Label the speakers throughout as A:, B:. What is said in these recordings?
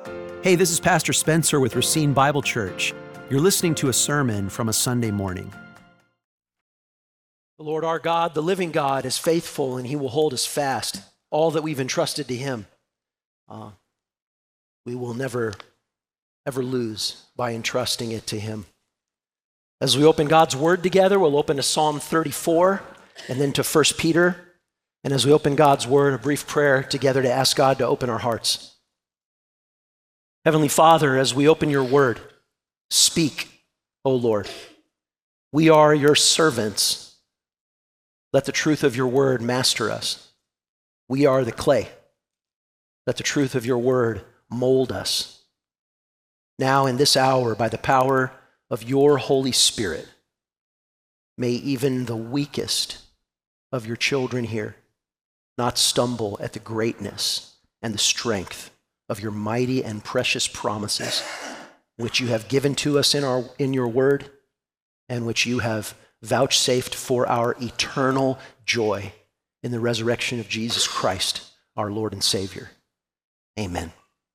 A: Hey, this is Pastor Spencer with Racine Bible Church. You're listening to a sermon from a Sunday morning.
B: The Lord our God, the living God, is faithful, and He will hold us fast. All that we've entrusted to Him, we will never, ever lose by entrusting it to Him. As we open God's Word together, we'll open to Psalm 34 and then to 1 Peter. And as we open God's Word, a brief prayer together to ask God to open our hearts. Heavenly Father, as we open your Word, speak, O Lord. We are your servants. Let the truth of your Word master us. We are the clay. Let the truth of your Word mold us. Now in this hour, by the power of your Holy Spirit, may even the weakest of your children here not stumble at the greatness and the strength of your mighty and precious promises, which you have given to us in your word, and which you have vouchsafed for our eternal joy in the resurrection of Jesus Christ, our Lord and Savior. Amen.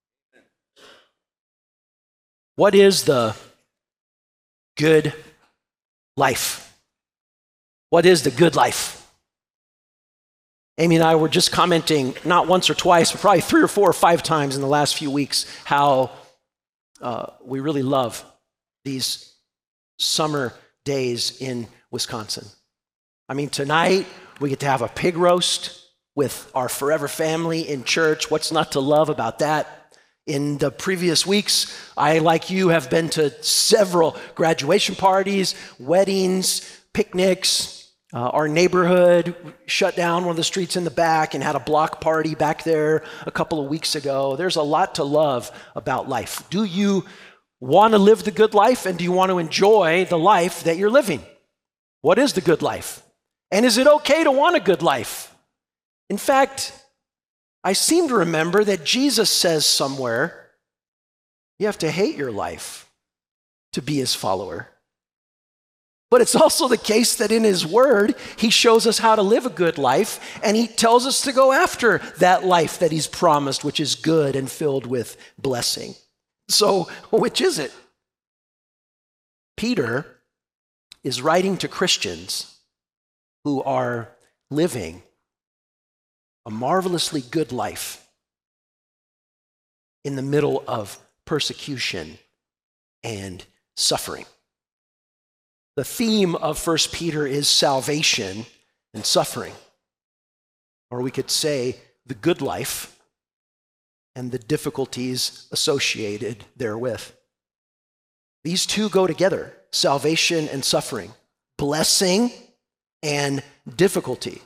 B: What is the good life? What is the good life? Amy and I were just commenting, not once or twice, but probably 3 or 4 or 5 times in the last few weeks, how we really love these summer days in Wisconsin. I mean, tonight we get to have a pig roast with our forever family in church. What's not to love about that? In the previous weeks, I, like you, have been to several graduation parties, weddings, picnics. Our neighborhood shut down one of the streets in the back and had a block party back there a couple of weeks ago. There's a lot to love about life. Do you want to live the good life, and do you want to enjoy the life that you're living? What is the good life? And is it okay to want a good life? In fact, I seem to remember that Jesus says somewhere, you have to hate your life to be his follower. But it's also the case that in his word, he shows us how to live a good life, and he tells us to go after that life that he's promised, which is good and filled with blessing. So, which is it? Peter is writing to Christians who are living a marvelously good life in the middle of persecution and suffering. The theme of 1 Peter is salvation and suffering. Or we could say the good life and the difficulties associated therewith. These two go together, salvation and suffering, blessing and difficulty.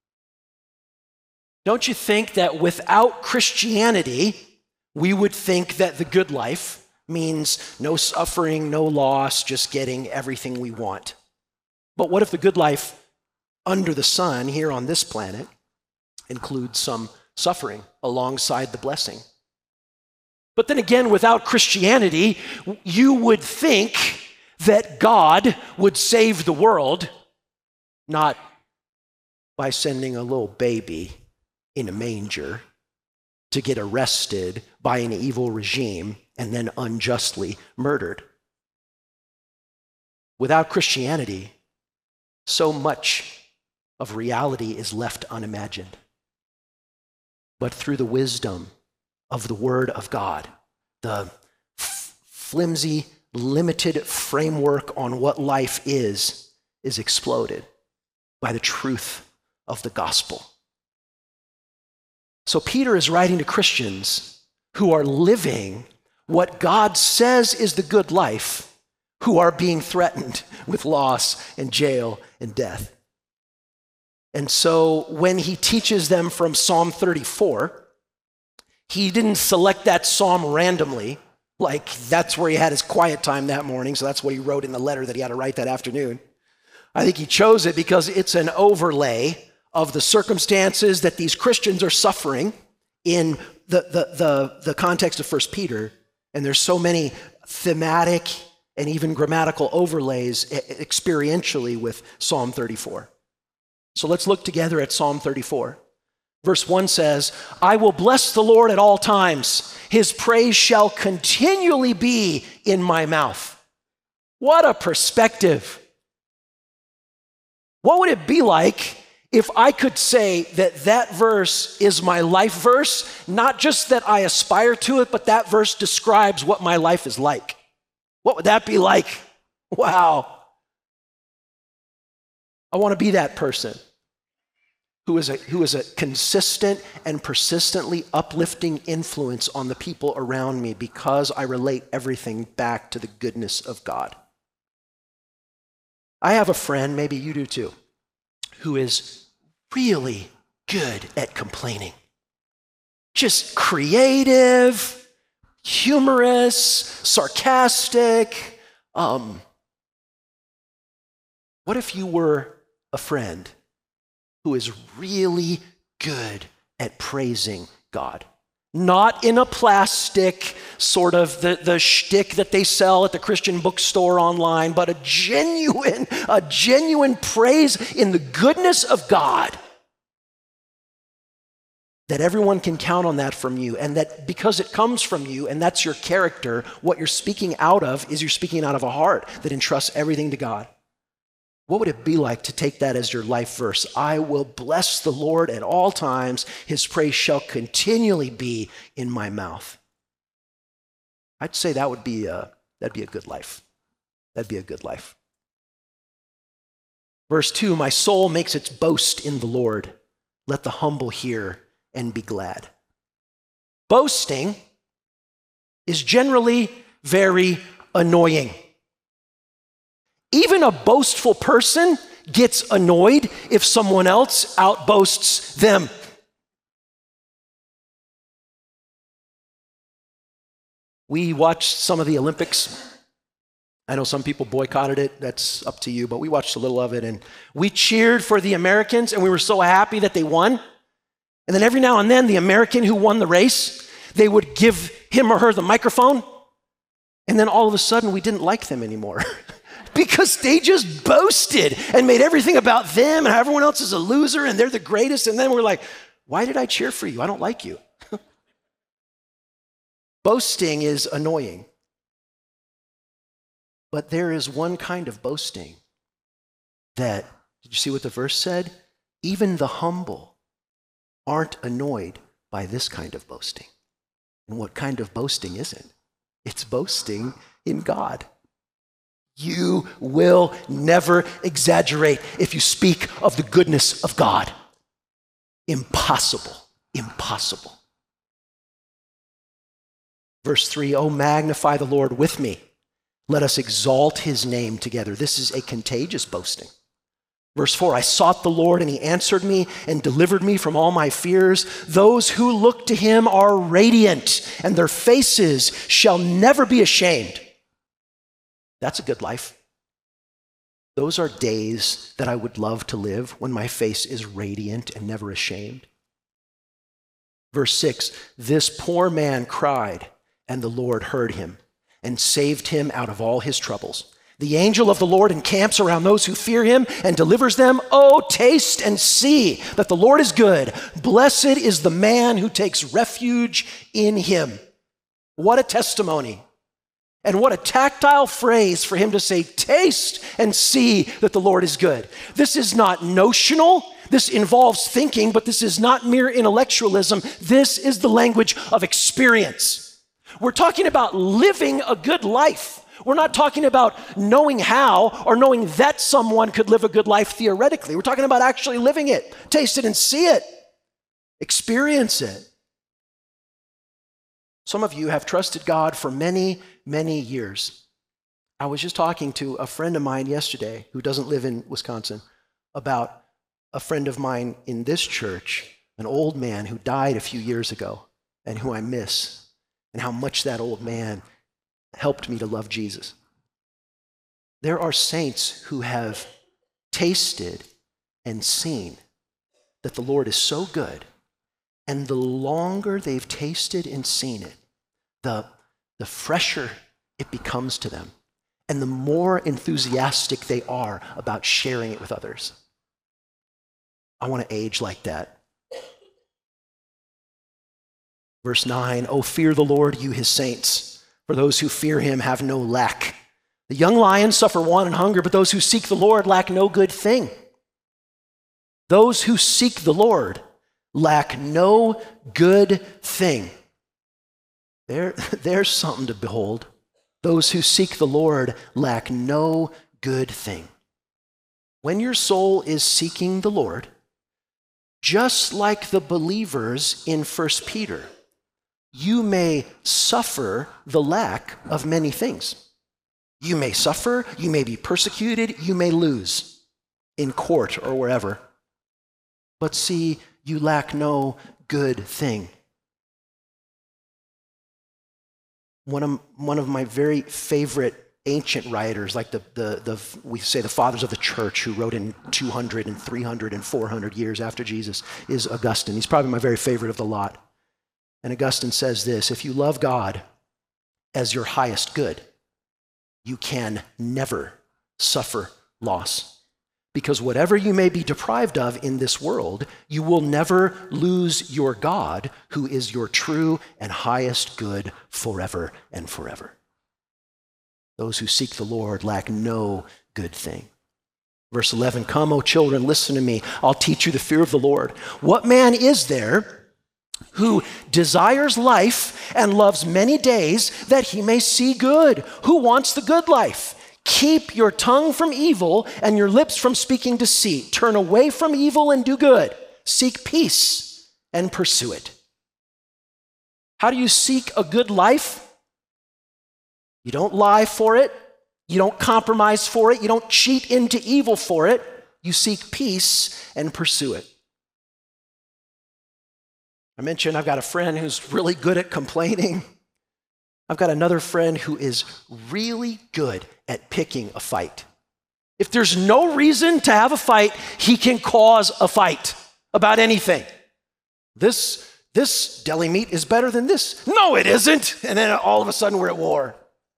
B: Don't you think that without Christianity, we would think that the good life means no suffering, no loss, just getting everything we want? But what if the good life under the sun here on this planet includes some suffering alongside the blessing? But then again, without Christianity, you would think that God would save the world, not by sending a little baby in a manger to get arrested by an evil regime and then unjustly murdered. Without Christianity, so much of reality is left unimagined. But through the wisdom of the Word of God, the flimsy, limited framework on what life is exploded by the truth of the gospel. So Peter is writing to Christians who are living what God says is the good life, who are being threatened with loss and jail and death. And so when he teaches them from Psalm 34, he didn't select that psalm randomly, like that's where he had his quiet time that morning, so that's what he wrote in the letter that he had to write that afternoon. I think he chose it because it's an overlay of the circumstances that these Christians are suffering in the context of 1 Peter. And there's so many thematic and even grammatical overlays experientially with Psalm 34. So let's look together at Psalm 34. Verse 1 says, I will bless the Lord at all times. His praise shall continually be in my mouth. What a perspective. What would it be like if I could say that that verse is my life verse, not just that I aspire to it, but that verse describes what my life is like? What would that be like? Wow. I want to be that person who is a consistent and persistently uplifting influence on the people around me because I relate everything back to the goodness of God. I have a friend, maybe you do too, who is really good at complaining. Just creative, humorous, sarcastic. What if you were a friend who is really good at praising God? Not in a plastic sort of the shtick that they sell at the Christian bookstore online, but a genuine praise in the goodness of God. That everyone can count on that from you, and that because it comes from you and that's your character, what you're speaking out of is you're speaking out of a heart that entrusts everything to God. What would it be like to take that as your life verse? I will bless the Lord at all times. His praise shall continually be in my mouth. I'd say that'd be a good life. That'd be a good life. Verse 2, my soul makes its boast in the Lord. Let the humble hear and be glad. Boasting is generally very annoying. Even a boastful person gets annoyed if someone else outboasts them. We watched some of the Olympics. I know some people boycotted it. That's up to you, but we watched a little of it, and we cheered for the Americans, and we were so happy that they won. And then every now and then, the American who won the race, they would give him or her the microphone, and then all of a sudden, we didn't like them anymore. Because they just boasted and made everything about them and how everyone else is a loser and they're the greatest. And then we're like, why did I cheer for you? I don't like you. Boasting is annoying. But there is one kind of boasting that, did you see what the verse said? Even the humble aren't annoyed by this kind of boasting. And what kind of boasting is it? It's boasting in God. You will never exaggerate if you speak of the goodness of God. Impossible. Impossible. Verse 3, oh, magnify the Lord with me. Let us exalt his name together. This is a contagious boasting. Verse 4, I sought the Lord and he answered me and delivered me from all my fears. Those who look to him are radiant and their faces shall never be ashamed. That's a good life. Those are days that I would love to live when my face is radiant and never ashamed. Verse 6, this poor man cried, and the Lord heard him and saved him out of all his troubles. The angel of the Lord encamps around those who fear him and delivers them. Oh, taste and see that the Lord is good. Blessed is the man who takes refuge in him. What a testimony. And what a tactile phrase for him to say, taste and see that the Lord is good. This is not notional. This involves thinking, but this is not mere intellectualism. This is the language of experience. We're talking about living a good life. We're not talking about knowing how or knowing that someone could live a good life theoretically. We're talking about actually living it. Taste it and see it. Experience it. Some of you have trusted God for many, many years. I was just talking to a friend of mine yesterday who doesn't live in Wisconsin about a friend of mine in this church, an old man who died a few years ago and who I miss, and how much that old man helped me to love Jesus. There are saints who have tasted and seen that the Lord is so good. And the longer they've tasted and seen it, the fresher it becomes to them, and the more enthusiastic they are about sharing it with others. I want to age like that. Verse 9, "Oh, fear the Lord, you his saints, for those who fear him have no lack. The young lions suffer want and hunger, but those who seek the Lord lack no good thing." Those who seek the Lord lack no good thing. There's something to behold. Those who seek the Lord lack no good thing. When your soul is seeking the Lord, just like the believers in 1 Peter, you may suffer the lack of many things. You may suffer, you may be persecuted, you may lose in court or wherever. But see, you lack no good thing. One of my very favorite ancient writers, like we say the fathers of the church, who wrote in 200 and 300 and 400 years after Jesus, is Augustine. He's probably my very favorite of the lot. And Augustine says this: if you love God as your highest good, you can never suffer loss. Because whatever you may be deprived of in this world, you will never lose your God, who is your true and highest good forever and forever. Those who seek the Lord lack no good thing. Verse 11, "Come, O children, listen to me. I'll teach you the fear of the Lord. What man is there who desires life and loves many days that he may see good? Who wants the good life? Keep your tongue from evil and your lips from speaking deceit. Turn away from evil and do good. Seek peace and pursue it." How do you seek a good life? You don't lie for it. You don't compromise for it. You don't cheat into evil for it. You seek peace and pursue it. I mentioned I've got a friend who's really good at complaining. I've got another friend who is really good at picking a fight. If there's no reason to have a fight, he can cause a fight about anything. This deli meat is better than this. No, it isn't. And then all of a sudden we're at war.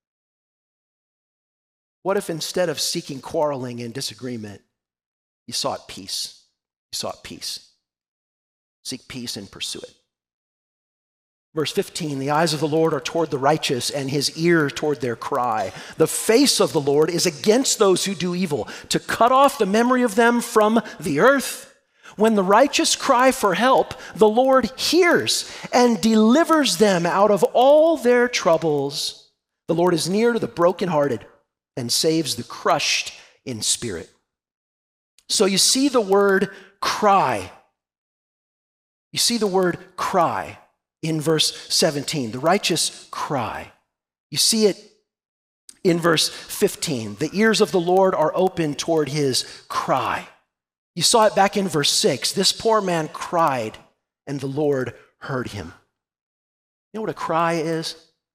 B: What if instead of seeking quarreling and disagreement, you sought peace? You sought peace. Seek peace and pursue it. Verse 15, "The eyes of the Lord are toward the righteous, and his ear toward their cry. The face of the Lord is against those who do evil, to cut off the memory of them from the earth. When the righteous cry for help, the Lord hears and delivers them out of all their troubles. The Lord is near to the brokenhearted and saves the crushed in spirit." So you see the word cry. You see the word cry in verse 17, the righteous cry. You see it in verse 15. The ears of the Lord are open toward his cry. You saw it back in verse 6. This poor man cried, and the Lord heard him. You know what a cry is?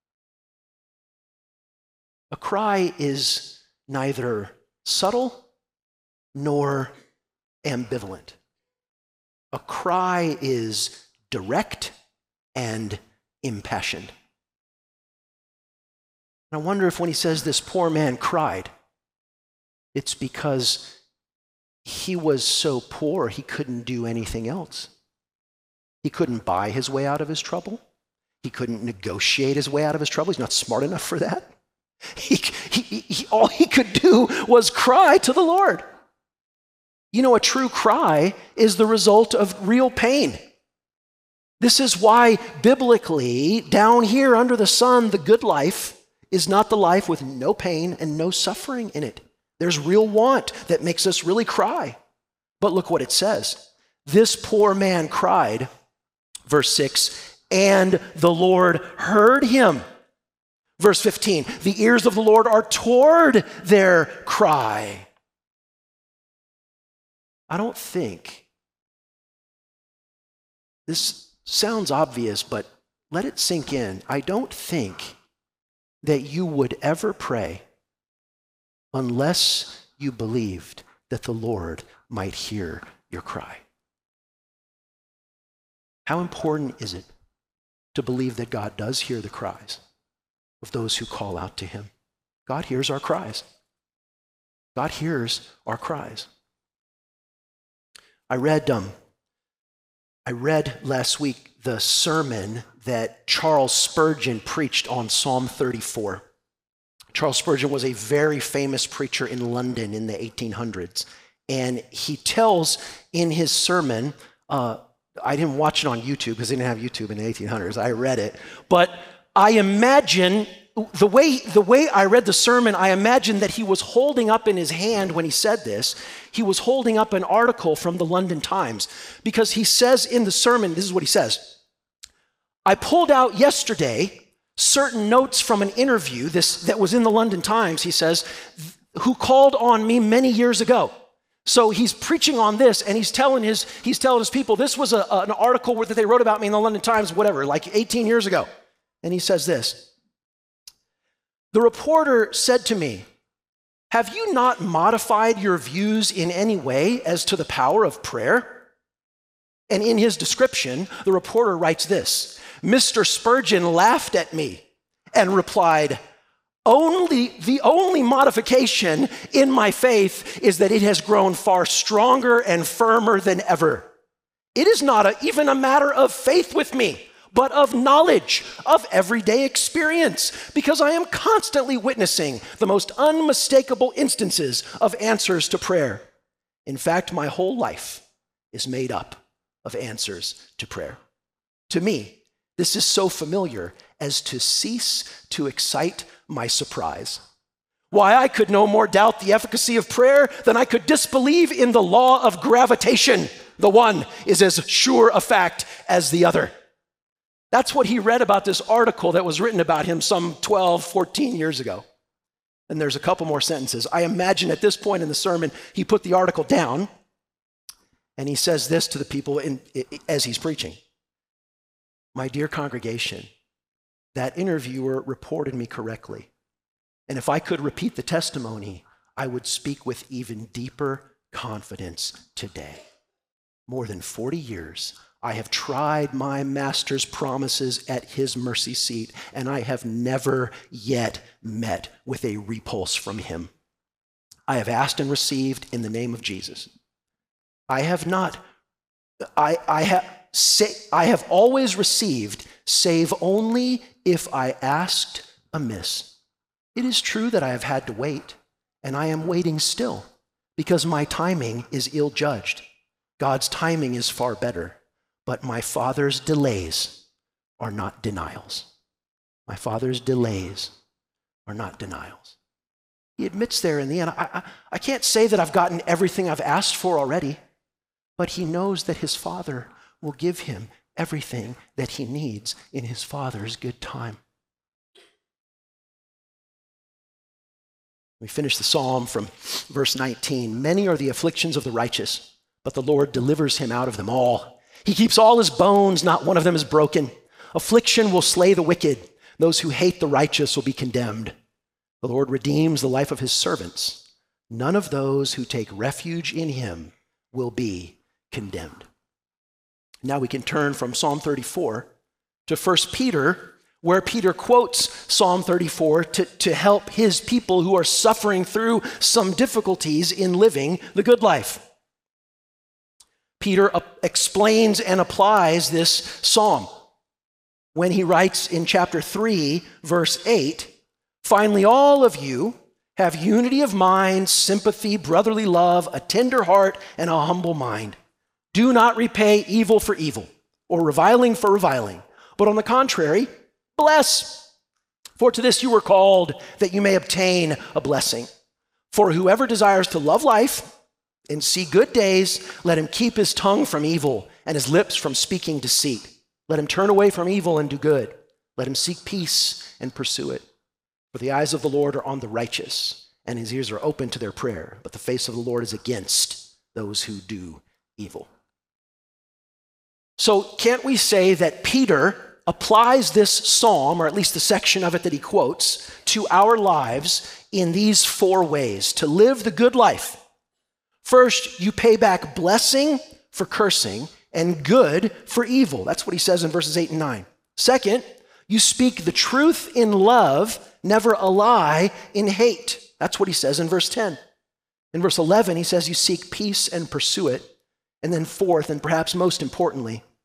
B: A cry is neither subtle nor ambivalent. A cry is direct and impassioned. And I wonder if when he says this poor man cried, it's because he was so poor he couldn't do anything else. He couldn't buy his way out of his trouble. He couldn't negotiate his way out of his trouble. He's not smart enough for that. All he could do was cry to the Lord. You know, a true cry is the result of real pain. This is why biblically, down here under the sun, the good life is not the life with no pain and no suffering in it. There's real want that makes us really cry. But look what it says. This poor man cried, verse 6, and the Lord heard him. Verse 15, the ears of the Lord are toward their cry. I don't think, this sounds obvious, but let it sink in. I don't think that you would ever pray unless you believed that the Lord might hear your cry. How important is it to believe that God does hear the cries of those who call out to him? God hears our cries. God hears our cries. I read I read last week the sermon that Charles Spurgeon preached on Psalm 34. Charles Spurgeon was a very famous preacher in London in the 1800s. And he tells in his sermon, I didn't watch it on YouTube because they didn't have YouTube in the 1800s. I read it. But I imagine, the way I read the sermon, I imagine that he was holding up in his hand when he said this, he was holding up an article from the London Times. Because he says in the sermon, this is what he says: I pulled out yesterday certain notes from an interview that was in the London Times, he says, who called on me many years ago. So he's preaching on this, and he's telling his people, this was an article that they wrote about me in the London Times, whatever, like 18 years ago. And he says this: the reporter said to me, have you not modified your views in any way as to the power of prayer? And in his description, the reporter writes this: Mr. Spurgeon laughed at me and replied, the only modification in my faith is that it has grown far stronger and firmer than ever. It is not even a matter of faith with me, but of knowledge, of everyday experience, because I am constantly witnessing the most unmistakable instances of answers to prayer. In fact, my whole life is made up of answers to prayer. To me, this is so familiar as to cease to excite my surprise. Why, I could no more doubt the efficacy of prayer than I could disbelieve in the law of gravitation. The one is as sure a fact as the other. That's what he read about this article that was written about him some 12, 14 years ago. And there's a couple more sentences. I imagine at this point in the sermon, he put the article down and he says this to the people as he's preaching: my dear congregation, that interviewer reported me correctly. And if I could repeat the testimony, I would speak with even deeper confidence today. More than 40 years, I have tried my master's promises at his mercy seat, and I have never yet met with a repulse from him. I have asked and received in the name of Jesus. I have always received, save only if I asked amiss. It is true that I have had to wait, and I am waiting still, because my timing is ill-judged. God's timing is far better, but my Father's delays are not denials. My Father's delays are not denials. He admits there in the end, I can't say that I've gotten everything I've asked for already, but he knows that his Father will give him everything that he needs in his Father's good time. We finish the psalm from verse 19. Many are the afflictions of the righteous, but the Lord delivers him out of them all. He keeps all his bones, not one of them is broken. Affliction will slay the wicked. Those who hate the righteous will be condemned. The Lord redeems the life of his servants. None of those who take refuge in him will be condemned. Now we can turn from Psalm 34 to 1 Peter, where Peter quotes Psalm 34 to help his people who are suffering through some difficulties in living the good life. Peter explains and applies this psalm when he writes in chapter 3, verse 8, finally, all of you have unity of mind, sympathy, brotherly love, a tender heart, and a humble mind. Do not repay evil for evil or reviling for reviling, but on the contrary, bless. For to this you were called, that you may obtain a blessing. For whoever desires to love life and see good days, let him keep his tongue from evil and his lips from speaking deceit. Let him turn away from evil and do good. Let him seek peace and pursue it. For the eyes of the Lord are on the righteous, and his ears are open to their prayer, but the face of the Lord is against those who do evil. So can't we say that Peter applies this psalm, or at least the section of it that he quotes, to our lives in these 4 ways to live the good life? First, you pay back blessing for cursing and good for evil. That's what he says in verses 8 and 9. Second, you speak the truth in love, never a lie in hate. That's what he says in verse 10. In verse 11, he says you seek peace and pursue it. And then fourth, and perhaps most importantly,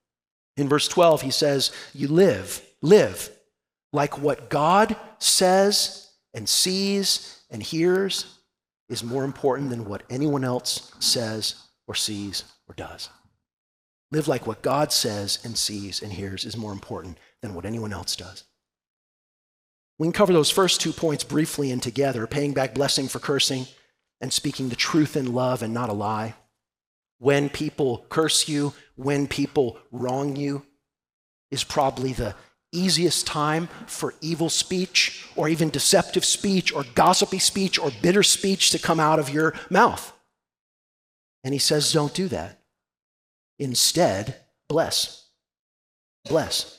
B: In verse 12, he says, you live like what God says and sees and hears is more important than what anyone else says or sees or does. Live like what God says and sees and hears is more important than what anyone else does. We can cover those first 2 points briefly and together, paying back blessing for cursing and speaking the truth in love and not a lie. When people curse you, when people wrong you, is probably the easiest time for evil speech or even deceptive speech or gossipy speech or bitter speech to come out of your mouth. And he says, don't do that. Instead, bless. Bless.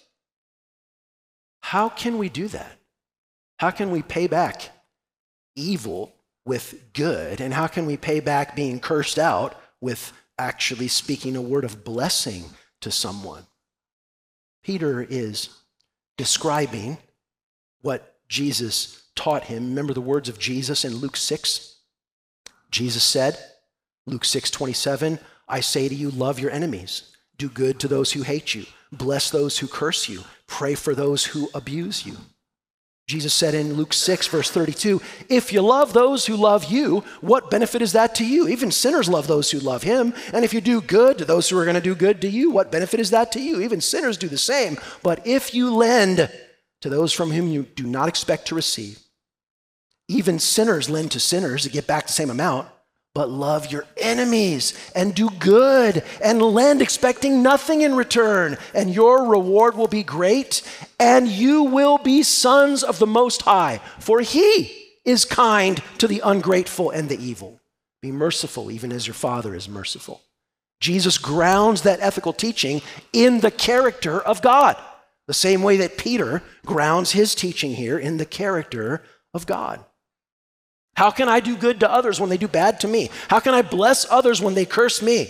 B: How can we do that? How can we pay back evil with good? And how can we pay back being cursed out with actually speaking a word of blessing to someone? Peter is describing what Jesus taught him. Remember the words of Jesus in Luke 6? Jesus said, Luke 6:27, I say to you, love your enemies. Do good to those who hate you. Bless those who curse you. Pray for those who abuse you. Jesus said in Luke 6, verse 32, if you love those who love you, what benefit is that to you? Even sinners love those who love him. And if you do good to those who are going to do good to you, what benefit is that to you? Even sinners do the same. But if you lend to those from whom you do not expect to receive, even sinners lend to sinners to get back the same amount, but love your enemies and do good and lend expecting nothing in return, and your reward will be great, and you will be sons of the Most High, for he is kind to the ungrateful and the evil. Be merciful even as your Father is merciful. Jesus grounds that ethical teaching in the character of God, the same way that Peter grounds his teaching here in the character of God. How can I do good to others when they do bad to me? How can I bless others when they curse me?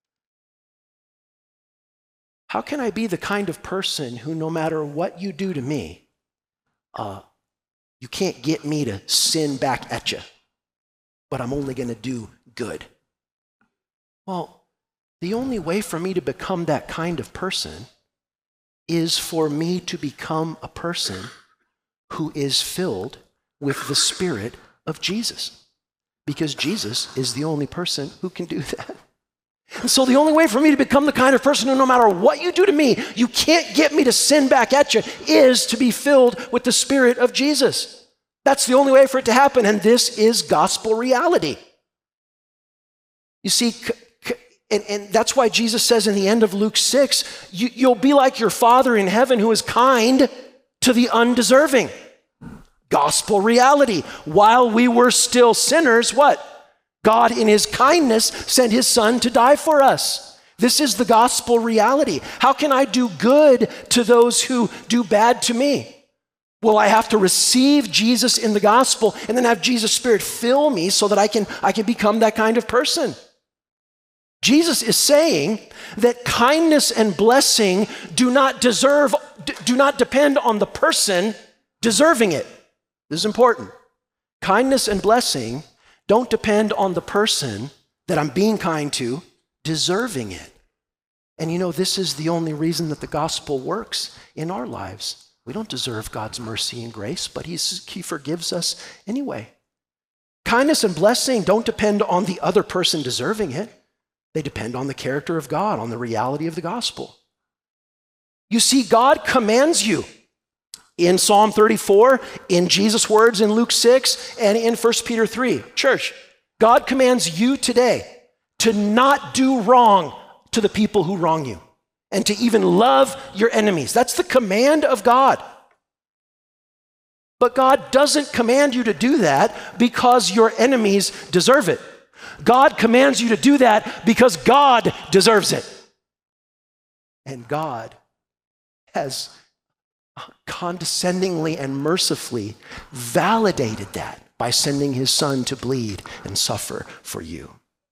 B: How can I be the kind of person who, no matter what you do to me, you can't get me to sin back at you, but I'm only going to do good? Well, the only way for me to become that kind of person is for me to become a person who is filled with the Spirit of Jesus, because Jesus is the only person who can do that. And so the only way for me to become the kind of person who, no matter what you do to me, you can't get me to sin back at you, is to be filled with the Spirit of Jesus. That's the only way for it to happen, and this is gospel reality. You see, and that's why Jesus says in the end of Luke 6, you'll be like your Father in heaven who is kind to the undeserving. Gospel reality. While we were still sinners, what? God in his kindness sent his Son to die for us. This is the gospel reality. How can I do good to those who do bad to me? Well, I have to receive Jesus in the gospel and then have Jesus' Spirit fill me so that I can become that kind of person. Jesus is saying that kindness and blessing do not depend on the person deserving it. This is important. Kindness and blessing don't depend on the person that I'm being kind to deserving it. And you know, this is the only reason that the gospel works in our lives. We don't deserve God's mercy and grace, but he forgives us anyway. Kindness and blessing don't depend on the other person deserving it. They depend on the character of God, on the reality of the gospel. You see, God commands you in Psalm 34, in Jesus' words in Luke 6, and in 1 Peter 3. Church, God commands you today to not do wrong to the people who wrong you and to even love your enemies. That's the command of God. But God doesn't command you to do that because your enemies deserve it. God commands you to do that because God deserves it. And God has condescendingly and mercifully validated that by sending his Son to bleed and suffer for you.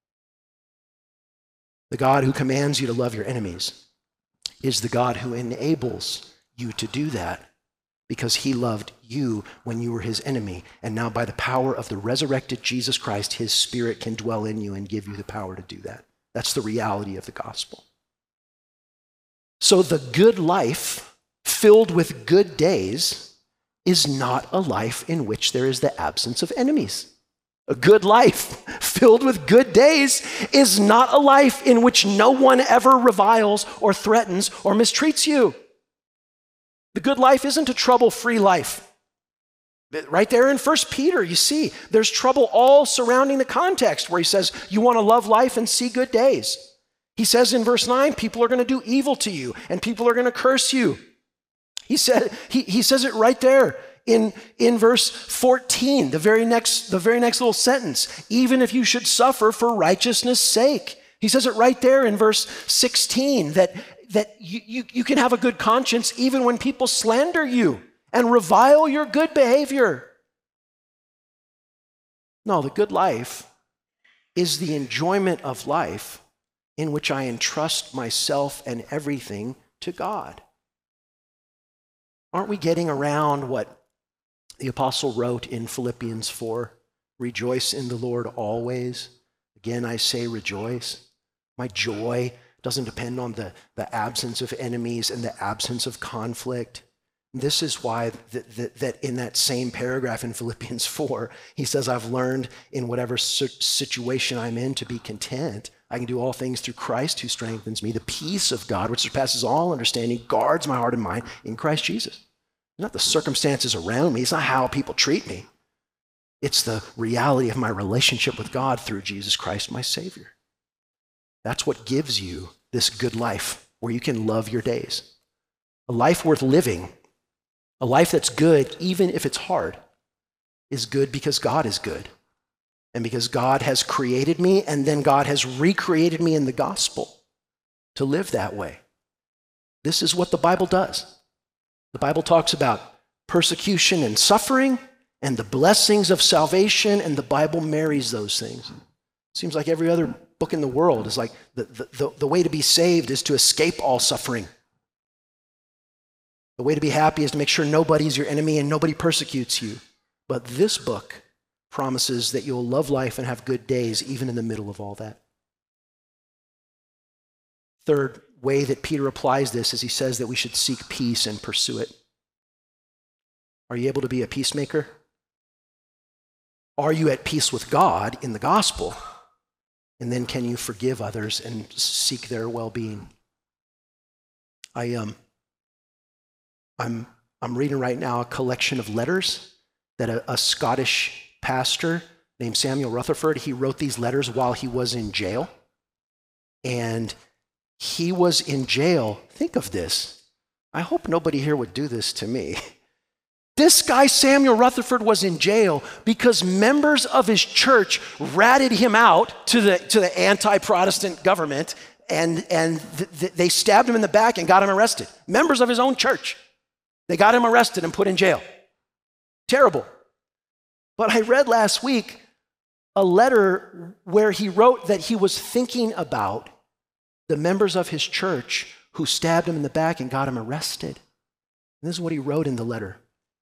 B: The God who commands you to love your enemies is the God who enables you to do that because he loved you when you were his enemy. And now by the power of the resurrected Jesus Christ, his Spirit can dwell in you and give you the power to do that. That's the reality of the gospel. So the good life filled with good days is not a life in which there is the absence of enemies. A good life filled with good days is not a life in which no one ever reviles or threatens or mistreats you. The good life isn't a trouble-free life. Right there in 1 Peter, you see, there's trouble all surrounding the context where he says, you want to love life and see good days. He says in verse 9, people are going to do evil to you and people are going to curse you. He says it right there in verse 14, the very next little sentence. Even if you should suffer for righteousness' sake. He says it right there in verse 16 that you can have a good conscience even when people slander you and revile your good behavior. No, the good life is the enjoyment of life in which I entrust myself and everything to God. Aren't we getting around what the apostle wrote in Philippians 4? Rejoice in the Lord always. Again, I say rejoice. My joy doesn't depend on the absence of enemies and the absence of conflict. This is why that in that same paragraph in Philippians 4, he says, I've learned in whatever situation I'm in to be content. I can do all things through Christ who strengthens me. The peace of God, which surpasses all understanding, guards my heart and mind in Christ Jesus. It's not the circumstances around me. It's not how people treat me. It's the reality of my relationship with God through Jesus Christ, my Savior. That's what gives you this good life where you can love your days. A life worth living, a life that's good, even if it's hard, is good because God is good. And because God has created me, and then God has recreated me in the gospel to live that way. This is what the Bible does. The Bible talks about persecution and suffering and the blessings of salvation, and the Bible marries those things. It seems like every other book in the world is like the way to be saved is to escape all suffering. The way to be happy is to make sure nobody's your enemy and nobody persecutes you. But this book promises that you'll love life and have good days even in the middle of all that. Third way that Peter applies this is he says that we should seek peace and pursue it. Are you able to be a peacemaker? Are you at peace with God in the gospel? And then can you forgive others and seek their well-being? I'm reading right now a collection of letters that a Scottish pastor named Samuel Rutherford, he wrote these letters while he was in jail. And he was in jail. Think of this. I hope nobody here would do this to me. This guy, Samuel Rutherford, was in jail because members of his church ratted him out to the anti-Protestant government, and they stabbed him in the back and got him arrested. Members of his own church. They got him arrested and put in jail. Terrible. But I read last week a letter where he wrote that he was thinking about the members of his church who stabbed him in the back and got him arrested. And this is what he wrote in the letter.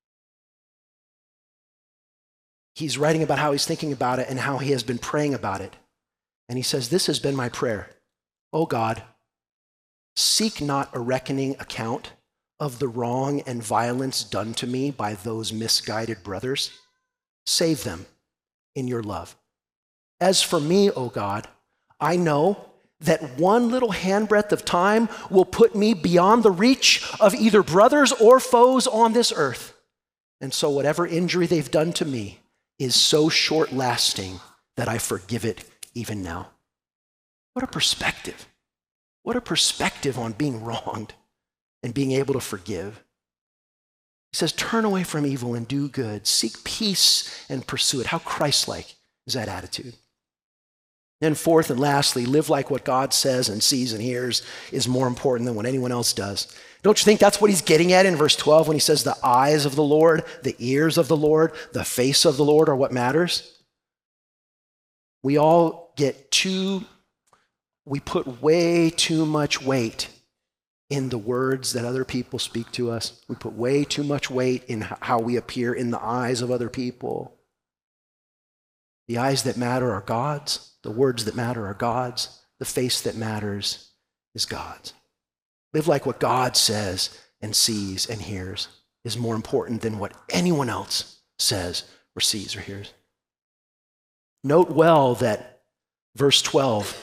B: He's writing about how he's thinking about it and how he has been praying about it. And he says, this has been my prayer. Oh God, seek not a reckoning account of the wrong and violence done to me by those misguided brothers. Save them in your love. As for me, O God, I know that one little handbreadth of time will put me beyond the reach of either brothers or foes on this earth. And so whatever injury they've done to me is so short-lasting that I forgive it even now. What a perspective. What a perspective on being wronged and being able to forgive. He says, turn away from evil and do good. Seek peace and pursue it. How Christ-like is that attitude? Then fourth and lastly, live like what God says and sees and hears is more important than what anyone else does. Don't you think that's what he's getting at in verse 12 when he says the eyes of the Lord, the ears of the Lord, the face of the Lord are what matters? We all we put way too much weight in the words that other people speak to us. We put way too much weight in how we appear in the eyes of other people. The eyes that matter are God's. The words that matter are God's. The face that matters is God's. Live like what God says and sees and hears is more important than what anyone else says or sees or hears. Note well that verse 12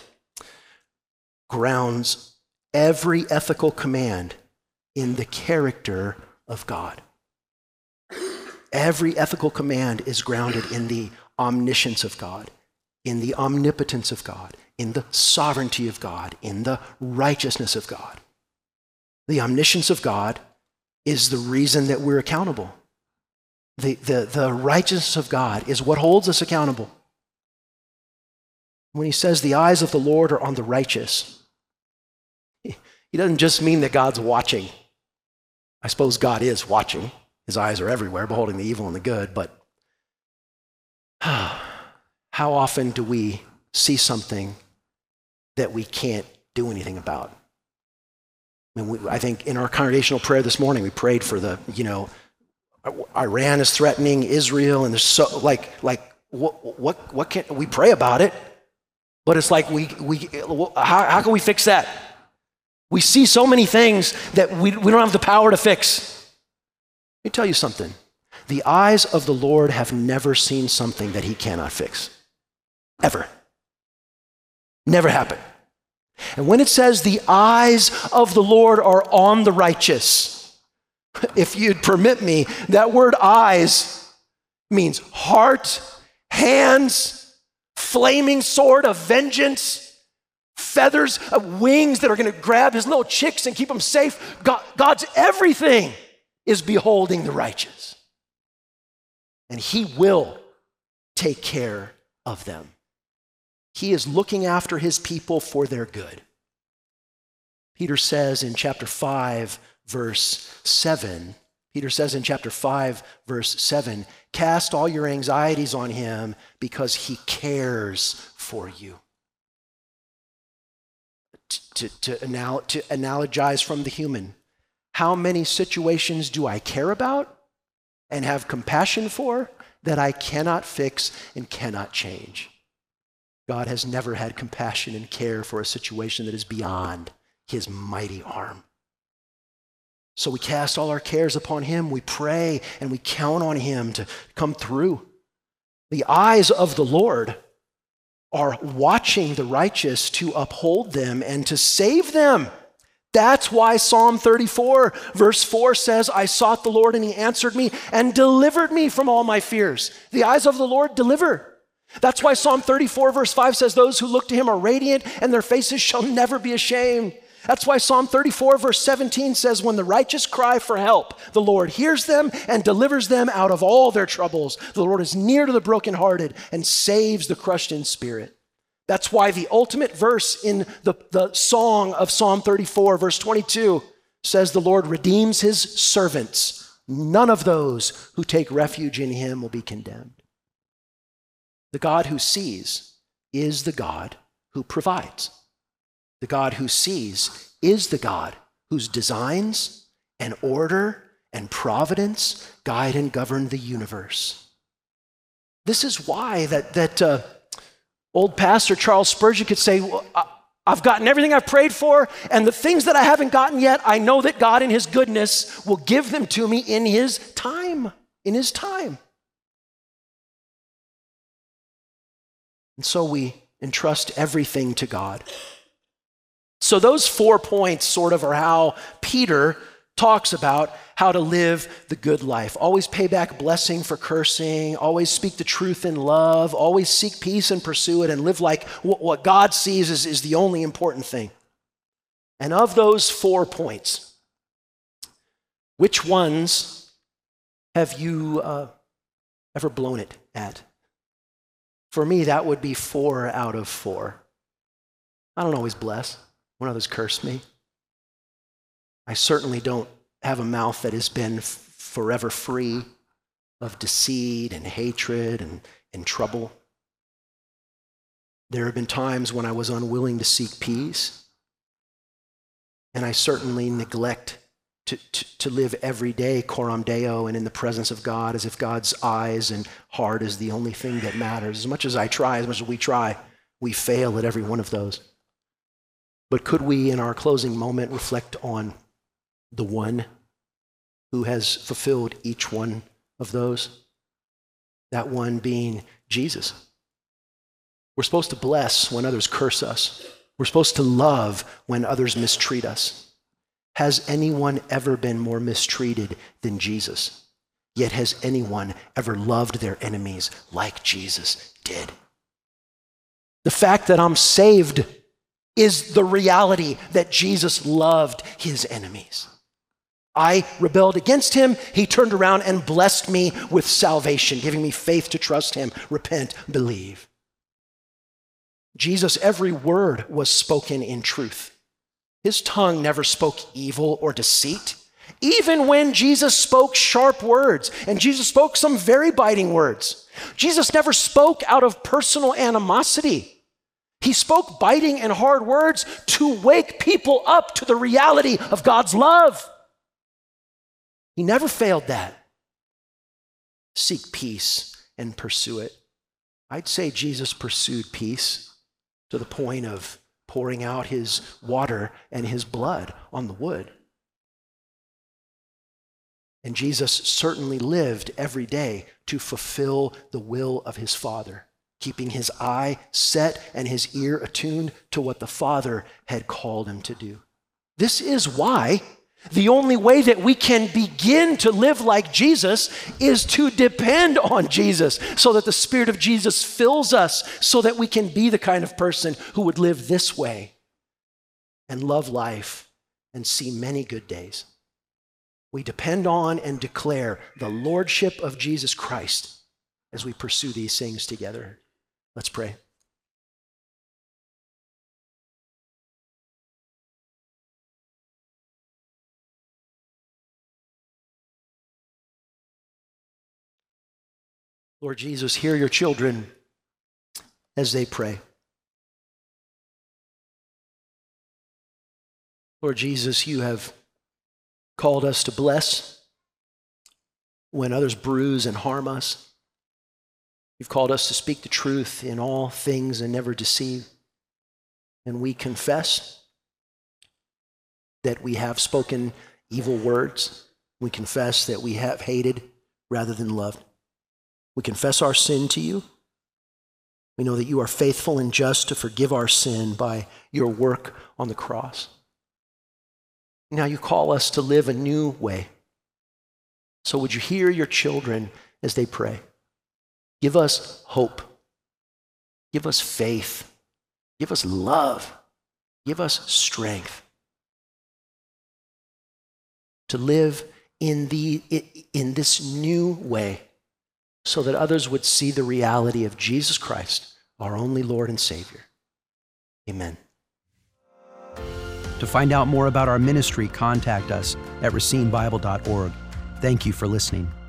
B: grounds every ethical command in the character of God. Every ethical command is grounded in the omniscience of God, in the omnipotence of God, in the sovereignty of God, in the righteousness of God. The omniscience of God is the reason that we're accountable. The righteousness of God is what holds us accountable. When he says the eyes of the Lord are on the righteous, he doesn't just mean that God's watching. I suppose God is watching. His eyes are everywhere, beholding the evil and the good, but how often do we see something that we can't do anything about? I think in our congregational prayer this morning, we prayed for Iran is threatening Israel, and there's so what can we pray about it? But it's like how can we fix that? We see so many things that we don't have the power to fix. Let me tell you something. The eyes of the Lord have never seen something that he cannot fix. Ever. Never happened. And when it says the eyes of the Lord are on the righteous, if you'd permit me, that word eyes means heart, hands, flaming sword of vengeance, feathers, wings that are going to grab his little chicks and keep them safe. God's everything is beholding the righteous. And he will take care of them. He is looking after his people for their good. Peter says in chapter 5, verse 7, cast all your anxieties on him because he cares for you. To analogize from the human, how many situations do I care about and have compassion for that I cannot fix and cannot change? God has never had compassion and care for a situation that is beyond his mighty arm. So we cast all our cares upon him, we pray, and we count on him to come through. The eyes of the Lord are watching the righteous to uphold them and to save them. That's why Psalm 34, verse 4 says, I sought the Lord and he answered me and delivered me from all my fears. The eyes of the Lord deliver. That's why Psalm 34, verse 5 says, those who look to him are radiant and their faces shall never be ashamed. That's why Psalm 34, verse 17 says, when the righteous cry for help, the Lord hears them and delivers them out of all their troubles. The Lord is near to the brokenhearted and saves the crushed in spirit. That's why the ultimate verse in the song of Psalm 34, verse 22, says the Lord redeems his servants. None of those who take refuge in him will be condemned. The God who sees is the God who provides. The God who sees is the God whose designs and order and providence guide and govern the universe. This is why that old pastor Charles Spurgeon could say, well, I've gotten everything I've prayed for, and the things that I haven't gotten yet, I know that God in his goodness will give them to me in his time. In his time. And so we entrust everything to God. So those 4 points sort of are how Peter talks about how to live the good life. Always pay back blessing for cursing, always speak the truth in love, always seek peace and pursue it, and live like what God sees is the only important thing. And of those 4 points, which ones have you ever blown it at? For me, that would be 4 out of 4. I don't always bless when others curse me. I certainly don't have a mouth that has been forever free of deceit and hatred and trouble. There have been times when I was unwilling to seek peace, and I certainly neglect to live every day coram Deo and in the presence of God as if God's eyes and heart is the only thing that matters. As much as I try, as much as we try, we fail at every one of those. But could we, in our closing moment, reflect on the one who has fulfilled each one of those? That one being Jesus. We're supposed to bless when others curse us. We're supposed to love when others mistreat us. Has anyone ever been more mistreated than Jesus? Yet has anyone ever loved their enemies like Jesus did? The fact that I'm saved is the reality that Jesus loved his enemies. I rebelled against him. He turned around and blessed me with salvation, giving me faith to trust him, repent, believe. Jesus, every word was spoken in truth. His tongue never spoke evil or deceit. Even when Jesus spoke sharp words, and Jesus spoke some very biting words, Jesus never spoke out of personal animosity. He spoke biting and hard words to wake people up to the reality of God's love. He never failed that. Seek peace and pursue it. I'd say Jesus pursued peace to the point of pouring out his water and his blood on the wood. And Jesus certainly lived every day to fulfill the will of his Father, keeping his eye set and his ear attuned to what the Father had called him to do. This is why the only way that we can begin to live like Jesus is to depend on Jesus, so that the Spirit of Jesus fills us, so that we can be the kind of person who would live this way and love life and see many good days. We depend on and declare the lordship of Jesus Christ as we pursue these things together. Let's pray. Lord Jesus, hear your children as they pray. Lord Jesus, you have called us to bless when others bruise and harm us. You've called us to speak the truth in all things and never deceive. And we confess that we have spoken evil words. We confess that we have hated rather than loved. We confess our sin to you. We know that you are faithful and just to forgive our sin by your work on the cross. Now you call us to live a new way. So would you hear your children as they pray? Give us hope. Give us faith. Give us love. Give us strength to live in this new way, so that others would see the reality of Jesus Christ, our only Lord and Savior. Amen.
A: To find out more about our ministry, contact us at racinebible.org. Thank you for listening.